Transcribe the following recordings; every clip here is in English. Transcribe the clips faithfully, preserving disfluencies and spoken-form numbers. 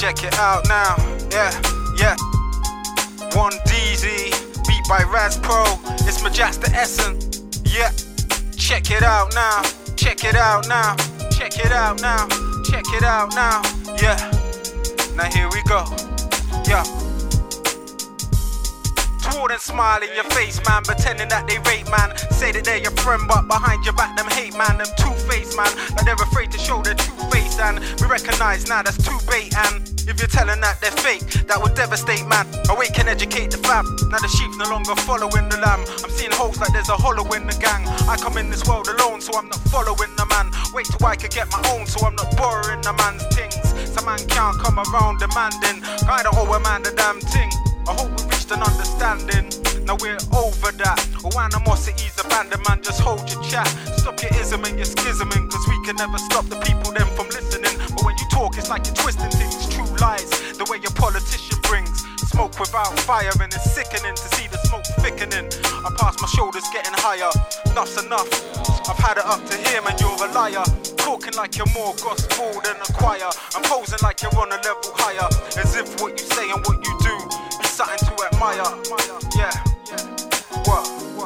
Check it out now, yeah, yeah. One D Z, beat by Raz Pro. It's Majasta Essence, yeah. Check it out now, check it out now, check it out now, check it out now, yeah. Now here we go, yeah. Toward and smile in your face, man, pretending that they rate, man. Say that they're your friend, but behind your back, them hate, man. Them two-faced, man, like they're afraid to show their true face. And we recognize now that's too bait. And if you're telling that they're fake, that would devastate, man. Awake and educate the fam. Now the sheep no longer following the lamb. I'm seeing holes like there's a hollow in the gang. I come in this world alone, so I'm not following the man. Wait till I can get my own, so I'm not borrowing the man's things. Some man can't come around demanding. I don't owe a man the damn thing. I hope we reached an understanding. Now we're over that. Oh, animosity's abandoned, man. Just hold your chat. Stop your ism and your schisming, cause we can never stop the people them from listening. But when you talk, it's like you're twisting things. True lies, the way your politician brings smoke without fire, and it's sickening to see the smoke thickening. I pass my shoulders getting higher. Enough's enough. I've had it up to here, man. You're a liar. Talking like you're more gospel than a choir. I'm posing like you're on a level higher, as if what you say and what you do is something to admire. Yeah. What?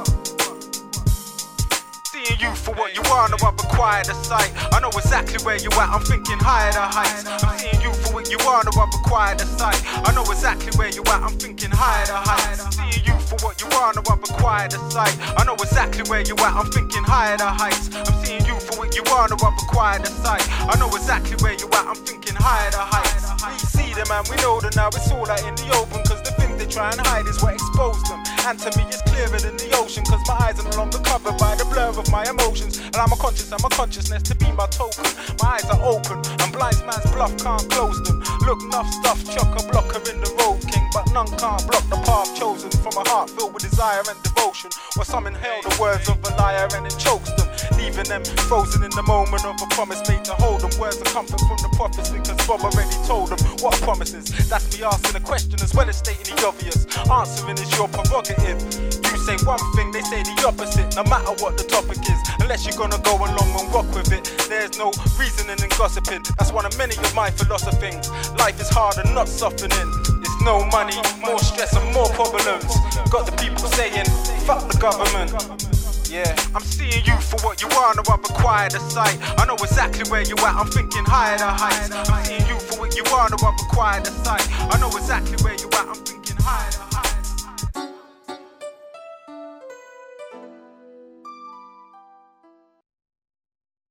Seeing you for what you are, no I've acquired a sight. I know exactly where you at, I'm thinking higher the heights. I'm seeing you for what you are, no I've acquired a sight. I know exactly where you at, I'm thinking higher the heights. Seeing you for what you are, no I've acquired a sight. I know exactly where you at, I'm thinking higher the heights. I'm seeing you for what you are, no I've acquired a sight. I know exactly where you at, I'm thinking higher the heights. We see them and we know them now, it's all out in the open, cause the things they try and hide is what exposed them. And to me it's clearer than the ocean, cause my eyes are no longer covered by the blur of my emotions. And I'm a conscious, I'm a consciousness to be my token. My eyes are open, and blind man's bluff can't close them. Look, enough stuff, chuck a blocker in the road, king, but none can't block the path chosen from a heart filled with desire and devotion. Or some inhale the words of a liar and it chokes them, leaving them frozen in the moment of a promise made to hold them. Words of comfort from the prophets, because Bob already told them what a promise is. That's me asking a question as well as stating the obvious. Answering is your prerogative. You say one thing, they say the opposite, no matter what the topic is. Unless you're gonna go along and rock with it, there's no reasoning and gossiping. That's one of many of my philosophies. Life is hard and not softening. It's no money, more stress and more problems. Got the people saying, fuck the government. Yeah, I'm seeing you for what you are, no I've acquired a sight. I know exactly where you at, I'm thinking higher the heights. I'm seeing you for what you are, no I've acquired a sight. I know exactly where you at, I'm thinking higher the heights.